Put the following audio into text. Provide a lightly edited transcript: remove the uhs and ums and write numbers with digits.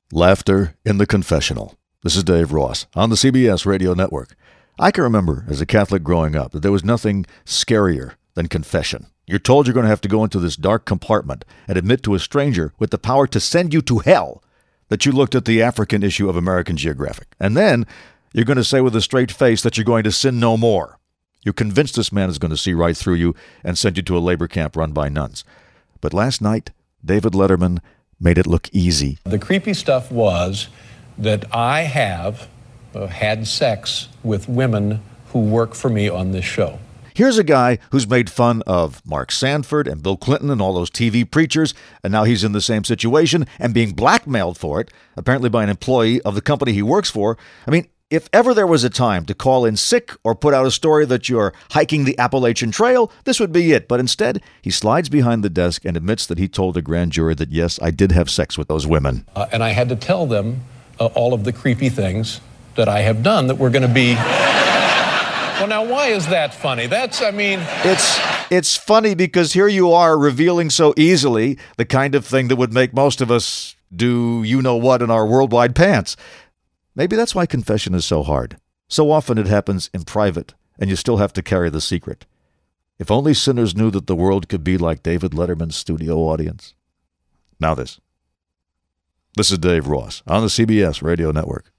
Laughter in the Confessional. This is Dave Ross on the CBS Radio Network. I can remember as a Catholic growing up that there was nothing scarier than confession. You're told you're going to have to go into this dark compartment and admit to a stranger with the power to send you to hell that you looked at the African issue of American Geographic. And then you're going to say with a straight face that you're going to sin no more. You're convinced this man is going to see right through you and send you to a labor camp run by nuns. But last night, David Letterman made it look easy. The creepy stuff was that I have had sex with women who work for me on this show. Here's a guy who's made fun of Mark Sanford and Bill Clinton and all those TV preachers, and now he's in the same situation and being blackmailed for it, apparently by an employee of the company he works for. I mean, if ever there was a time to call in sick or put out a story that you're hiking the Appalachian Trail, this would be it. But instead, he slides behind the desk and admits that he told a grand jury that, yes, I did have sex with those women. And I had to tell them all of the creepy things that I have done that were going to be... Well, now, why is that funny? It's funny because here you are revealing so easily the kind of thing that would make most of us do you-know-what in our worldwide pants. Maybe that's why confession is so hard. So often it happens in private, and you still have to carry the secret. If only sinners knew that the world could be like David Letterman's studio audience. Now this. This is Dave Ross on the CBS Radio Network.